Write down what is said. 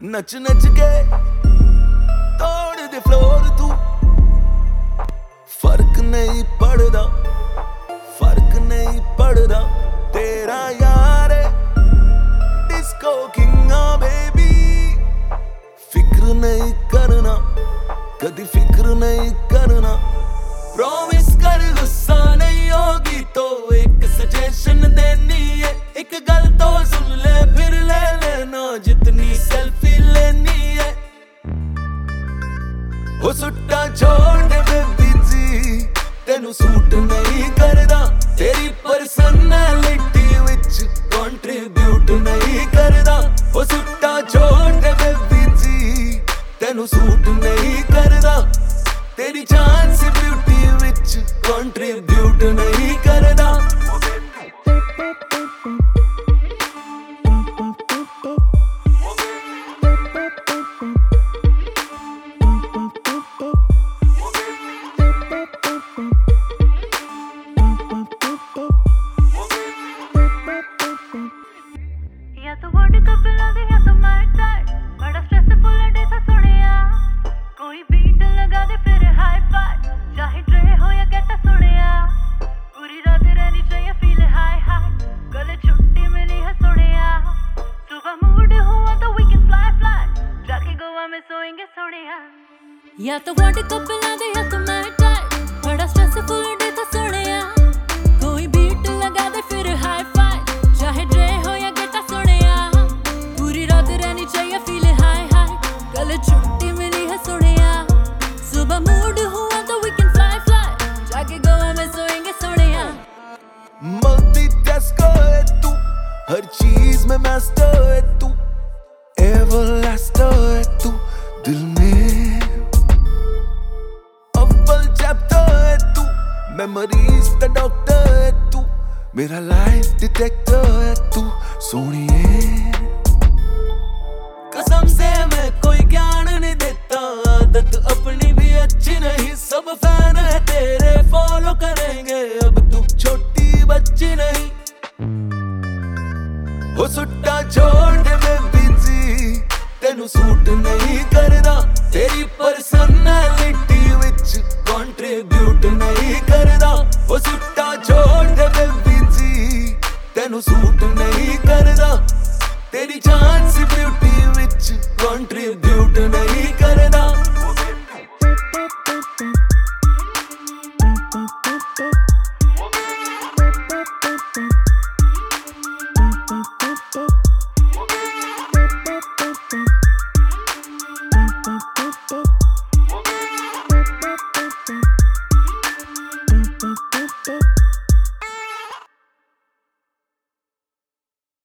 नच नच के तोड़ दे फ्लोर तू, फर्क नहीं पड़दा, फर्क नहीं पड़दा तेरा यार डिस्को किंगा बेबी। फिक्र नहीं करना, कदी फिक्र नहीं करना, प्रॉमिस कर गुस्सा नहीं होगी तो एक सजेशन देनी है, एक गल तो सुन ले फिर ले लेना जितनी सेल्फी लेनी है। हो सुट्टा छोड़ दे बेबी जी, तेनू सूट नहीं करदा, तेरी पर्सनैलिटी विच कंट्रीब्यूट नहीं करदा। हो सुट्टा छोड़ दे बेबी जी, तेनू सूट नहीं करदा, तेरी चांस ब्यूटी विच कंट्रीब्यूट नहीं करदा। या तो वर्ल्ड कप ला दे या तो मैच टाइम, बड़ा स्ट्रेसफुल डे था सुनिया, कोई बीट लगा दे फिर हाई फाइव, चाहे ड्रे हो या गेटा सुनिया, पूरी रात रहनी चाहिए फील हाई हाई, कल छुट्टी मिली है सुनिया, सुबह मूड हुआ तो वी कैन फ्लाई फ्लाई, जाके गोवा में सोएंगे सुनिया। या तो वर्ल्ड कप ला दे या तो मैच टाइम, बड़ा स्ट्रेसफुल डे था सुनिया, कोई बीट लगा दे फिर हाई फाइव, चाहे ड्रे हो या गेटा सुनिया, पूरी रात रहनी चाहिए फील हाई हाई, कल छुट्टी मिली है सुनिया, सुबह मूड हुआ तो वी कैन फ्लाई फ्लाई, जाके गोवा में सोएंगे सुनिया। मल्टीटास्कर है तू, हर चीज में मास्टर है तू, एवरलास्टर है तू दिल में, अव्वल चैप्टर है तू, मेमोरीज का डॉक्टर है तू, मेरा लाइफ डिटेक्टर है तू सोनिए। कसम से मैं कोई ज्ञान नहीं देता, आदत अपनी भी अच्छी नहीं, सब फैन है तेरे फॉलो करेंगे, अब तू छोटी बच्ची नहीं। हो सुट्टा छोड़ दे बेबी जी, तेनू सूट नहीं करदा, तेरी पर्सनैलिटी विच कंट्रीब्यूट नहीं करदा। हो सुट्टा छोड़ दे बेबी जी, तेनू सूट नहीं करदा, तेरी चांस ब्यूटी विच कंट्रीब्यूट